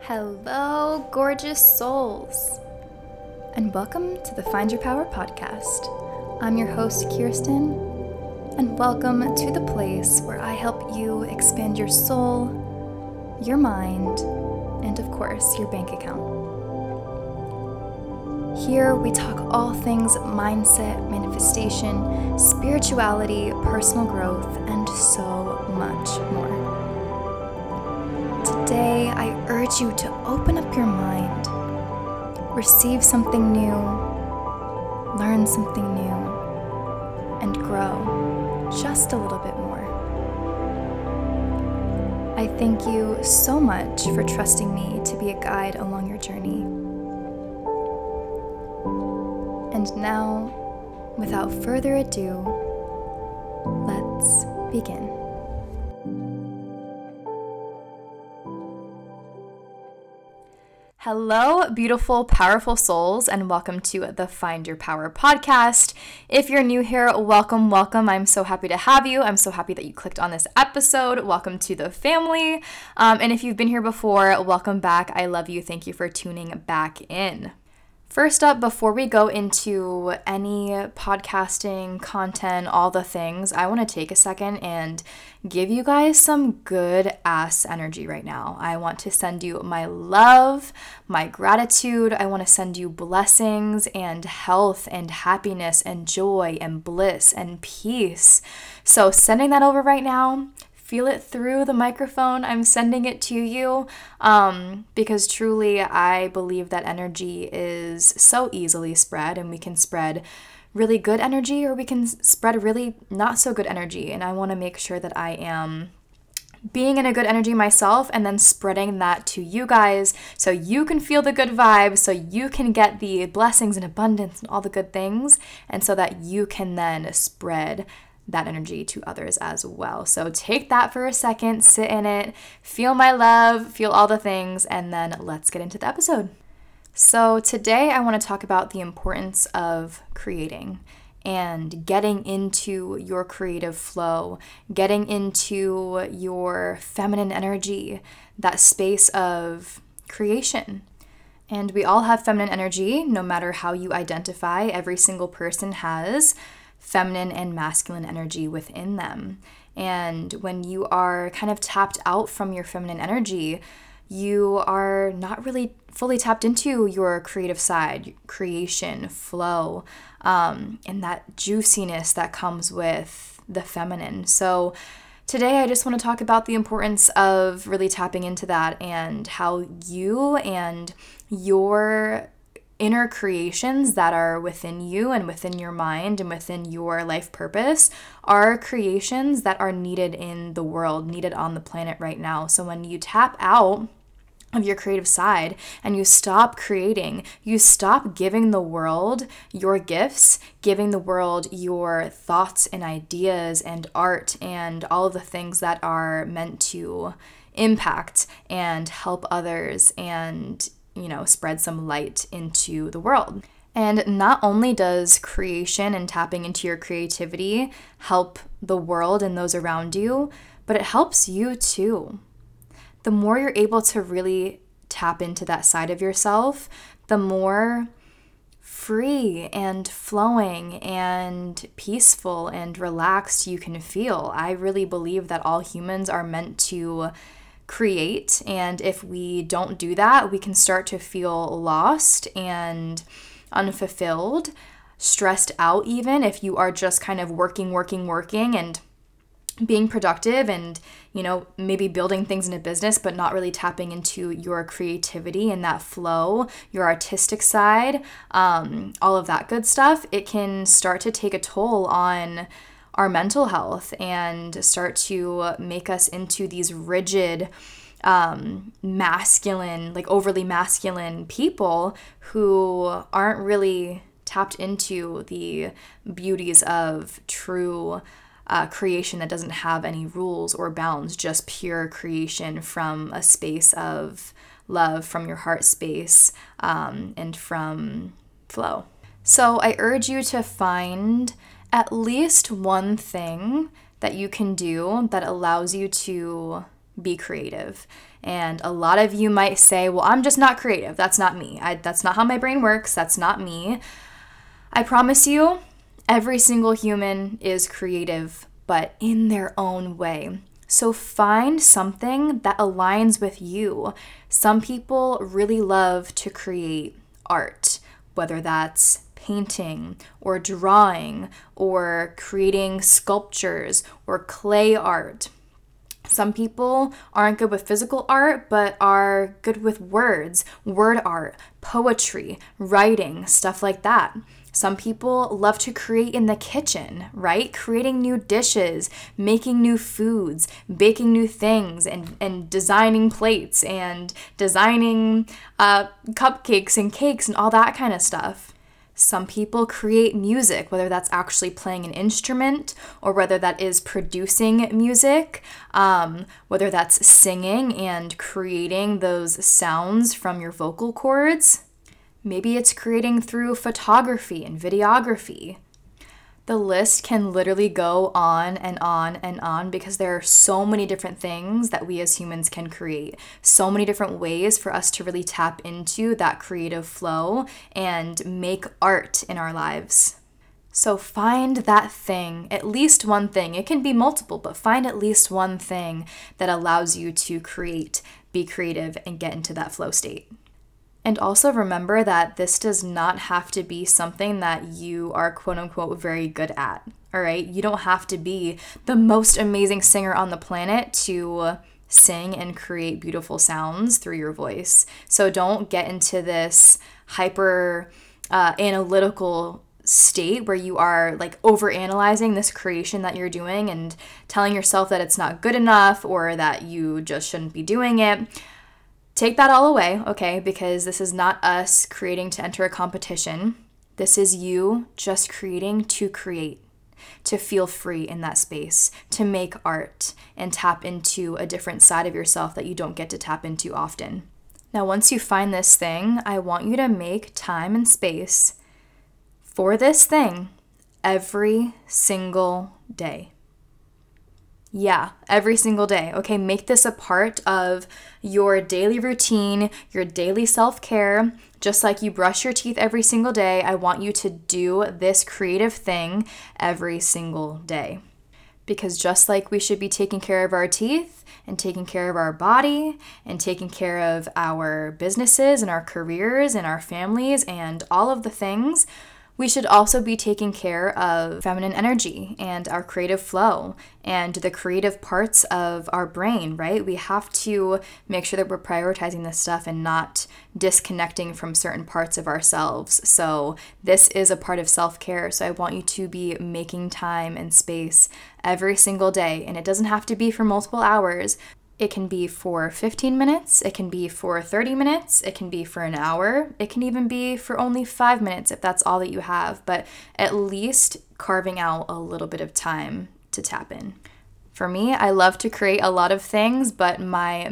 Hello, gorgeous souls, and welcome to the Find Your Power podcast. I'm your host, Kirsten, and welcome to the place where I help you expand your soul, your mind, and of course, your bank account. Here we talk all things mindset, manifestation, spirituality, personal growth, and so much more. Today, I urge you to open up your mind, receive something new, learn something new, and grow just a little bit more. I thank you so much for trusting me to be a guide along your journey. And now, without further ado, let's begin. Hello, beautiful, powerful souls, and welcome to the Find Your Power podcast. If you're new here, welcome. I'm so happy to have you. I'm so happy that you clicked on this episode. Welcome to the family. And if you've been here before, welcome back. I love you. Thank you for tuning back in. First up, before we go into any podcasting content, all the things, I want to take a second and give you guys some good ass energy right now. I want to send you my love, my gratitude. I want to send you blessings and health and happiness and joy and bliss and peace. So sending that over right now. Feel it through the microphone. I'm sending it to you because truly I believe that energy is so easily spread, and we can spread really good energy or we can spread really not so good energy. And I want to make sure that I am being in a good energy myself and then spreading that to you guys so you can feel the good vibes, so you can get the blessings and abundance and all the good things, and so that you can then spread that energy to others as well. So take that for a second, sit in it, feel my love, feel all the things, and then let's get into the episode. So today I want to talk about the importance of creating and getting into your creative flow, getting into your feminine energy, that space of creation. And we all have feminine energy, no matter how you identify. Every single person has feminine and masculine energy within them. And when you are kind of tapped out from your feminine energy, you are not really fully tapped into your creative side, creation, flow, and that juiciness that comes with the feminine. So today I just want to talk about the importance of really tapping into that and how you and your inner creations that are within you and within your mind and within your life purpose are creations that are needed in the world, needed on the planet right now. So when you tap out of your creative side and you stop creating, you stop giving the world your gifts, giving the world your thoughts and ideas and art and all of the things that are meant to impact and help others and spread some light into the world. And not only does creation and tapping into your creativity help the world and those around you, but it helps you too. The more you're able to really tap into that side of yourself, the more free and flowing and peaceful and relaxed you can feel. I really believe that all humans are meant to create, and if we don't do that, we can start to feel lost and unfulfilled, stressed out, even if you are just kind of working and being productive and maybe building things in a business but not really tapping into your creativity and that flow, your artistic side, all of that good stuff. It can start to take a toll on our mental health and start to make us into these rigid, masculine, like overly masculine people who aren't really tapped into the beauties of true creation that doesn't have any rules or bounds, just pure creation from a space of love, from your heart space, and from flow. So I urge you to find at least one thing that you can do that allows you to be creative. And a lot of you might say, well, I'm just not creative. That's not me. That's not how my brain works. That's not me. I promise you, every single human is creative, but in their own way. So find something that aligns with you. Some people really love to create art, whether that's painting or drawing or creating sculptures or clay art. Some people aren't good with physical art, but are good with words, word art, poetry, writing, stuff like that. Some people love to create in the kitchen, right? Creating new dishes, making new foods, baking new things, and designing plates and designing cupcakes and cakes and all that kind of stuff. Some people create music, whether that's actually playing an instrument or whether that is producing music, whether that's singing and creating those sounds from your vocal cords. Maybe it's creating through photography and videography. The list can literally go on and on and on because there are so many different things that we as humans can create, so many different ways for us to really tap into that creative flow and make art in our lives. So find that thing, at least one thing. It can be multiple, but find at least one thing that allows you to create, be creative, and get into that flow state. And also remember that this does not have to be something that you are quote unquote very good at, all right? You don't have to be the most amazing singer on the planet to sing and create beautiful sounds through your voice. So don't get into this hyper analytical state where you are like overanalyzing this creation that you're doing and telling yourself that it's not good enough or that you just shouldn't be doing it. Take that all away, okay? Because this is not us creating to enter a competition. This is you just creating to create, to feel free in that space, to make art and tap into a different side of yourself that you don't get to tap into often. Now, once you find this thing, I want you to make time and space for this thing every single day. Yeah, every single day. Okay, make this a part of your daily routine, your daily self-care. Just like you brush your teeth every single day, I want you to do this creative thing every single day. Because just like we should be taking care of our teeth and taking care of our body and taking care of our businesses and our careers and our families and all of the things, we should also be taking care of feminine energy and our creative flow and the creative parts of our brain, right? We have to make sure that we're prioritizing this stuff and not disconnecting from certain parts of ourselves. So this is a part of self-care. So I want you to be making time and space every single day. And it doesn't have to be for multiple hours. It can be for 15 minutes, it can be for 30 minutes, it can be for an hour, it can even be for only 5 minutes if that's all that you have, but at least carving out a little bit of time to tap in. For me, I love to create a lot of things, but my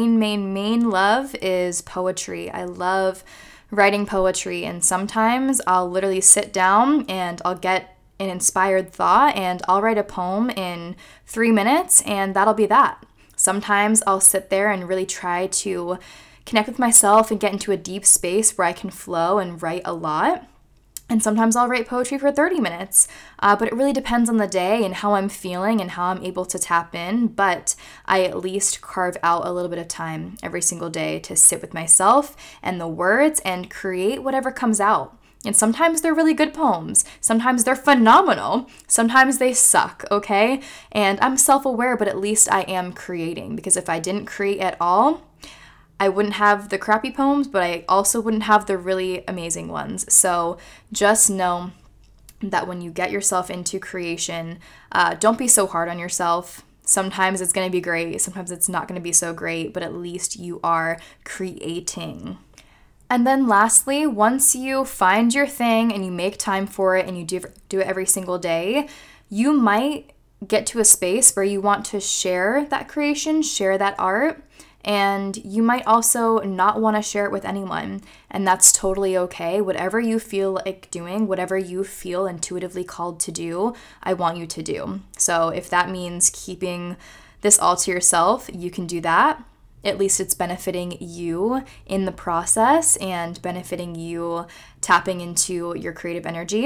main love is poetry. I love writing poetry, and sometimes I'll literally sit down and I'll get an inspired thought and I'll write a poem in 3 minutes and that'll be that. Sometimes I'll sit there and really try to connect with myself and get into a deep space where I can flow and write a lot. And sometimes I'll write poetry for 30 minutes, but it really depends on the day and how I'm feeling and how I'm able to tap in. But I at least carve out a little bit of time every single day to sit with myself and the words and create whatever comes out. And sometimes they're really good poems. Sometimes they're phenomenal. Sometimes they suck, okay? And I'm self-aware, but at least I am creating. Because if I didn't create at all, I wouldn't have the crappy poems, but I also wouldn't have the really amazing ones. So just know that when you get yourself into creation, don't be so hard on yourself. Sometimes it's going to be great. Sometimes it's not going to be so great, but at least you are creating. And then lastly, once you find your thing and you make time for it and you do it every single day, you might get to a space where you want to share that creation, share that art, and you might also not want to share it with anyone. And that's totally okay. Whatever you feel like doing, whatever you feel intuitively called to do, I want you to do. So if that means keeping this all to yourself, you can do that. At least it's benefiting you in the process and benefiting you tapping into your creative energy.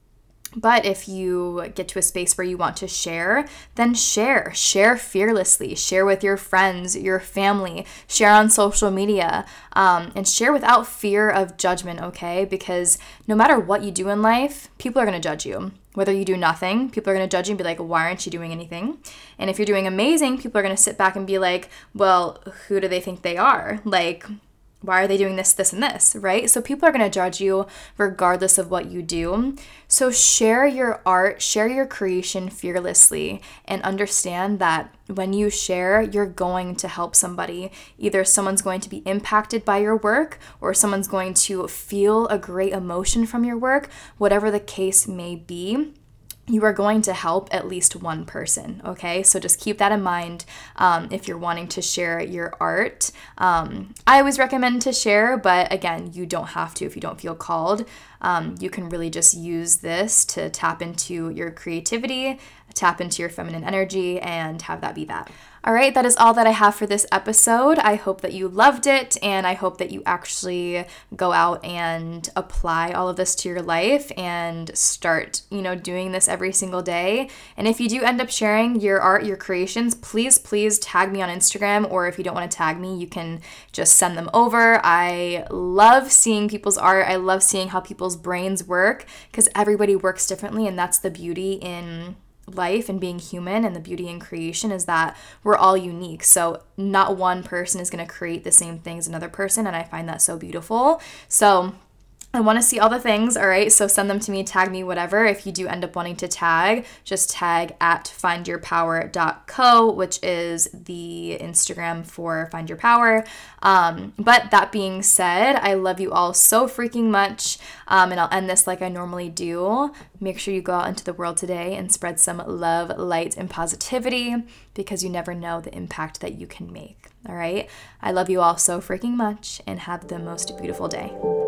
But if you get to a space where you want to share, then share fearlessly, share with your friends, your family, share on social media, and share without fear of judgment, okay? Because no matter what you do in life, people are going to judge you. Whether you do nothing, people are going to judge you and be like, why aren't you doing anything? And if you're doing amazing, people are going to sit back and be like, well, who do they think they are? Like, why are they doing this, this, and this, right? So people are going to judge you regardless of what you do. So share your art, share your creation fearlessly, and understand that when you share, you're going to help somebody. Either someone's going to be impacted by your work or someone's going to feel a great emotion from your work, whatever the case may be. You are going to help at least one person, okay? So just keep that in mind if you're wanting to share your art. I always recommend to share, but again, you don't have to if you don't feel called. You can really just use this to tap into your creativity, tap into your feminine energy, and have that be that. All right, that is all that I have for this episode. I hope that you loved it, and I hope that you actually go out and apply all of this to your life and start, doing this every single day. And if you do end up sharing your art, your creations, please tag me on Instagram, or if you don't want to tag me, you can just send them over. I love seeing people's art. I love seeing how people's brains work, because everybody works differently, and that's the beauty in life and being human, and the beauty in creation is that we're all unique. So not one person is going to create the same thing as another person, and I find that so beautiful. So I want to see all the things, all right? So send them to me, tag me, whatever. If you do end up wanting to tag, just tag at findyourpower.co, which is the Instagram for Find Your Power. But that being said, I love you all so freaking much, and I'll end this like I normally do. Make sure you go out into the world today and spread some love, light, and positivity, because you never know the impact that you can make, all right? I love you all so freaking much, and have the most beautiful day.